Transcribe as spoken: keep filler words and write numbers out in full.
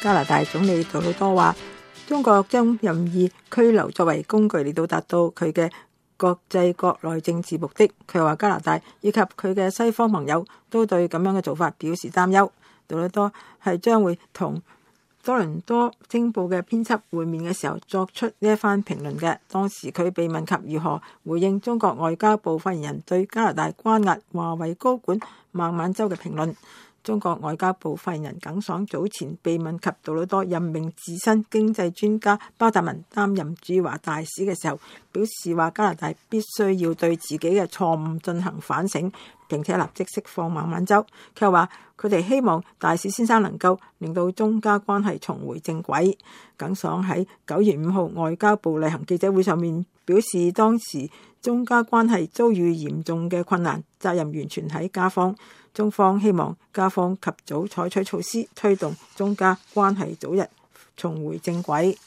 加拿大總理杜魯多話，中國將任意拘留作為工具嚟到達到佢嘅國際國內政治目的。佢話加拿大以及佢嘅西方盟友都對咁樣嘅做法表示擔憂。杜魯多係將會同多倫多星報嘅編輯會面嘅時候作出呢一番評論嘅。當時佢被問及如何回應中國外交部發言人對加拿大關押華為高管孟晚舟嘅評論。中國外交部發言人耿爽早前被問及杜魯多任命自身經濟專家包達文擔任駐華大使嘅時候，表示話加拿大必須要對自己嘅錯誤進行反省，並且立即釋放孟晚舟。佢又話佢哋希望大使先生能夠令到中加關係重回正軌。耿爽喺九月五號外交部例行記者會上面表示，當時中加關係遭遇嚴重嘅困難，責任完全喺加方。中方希望加方及早採取措施，推動中加關係早日重回正軌。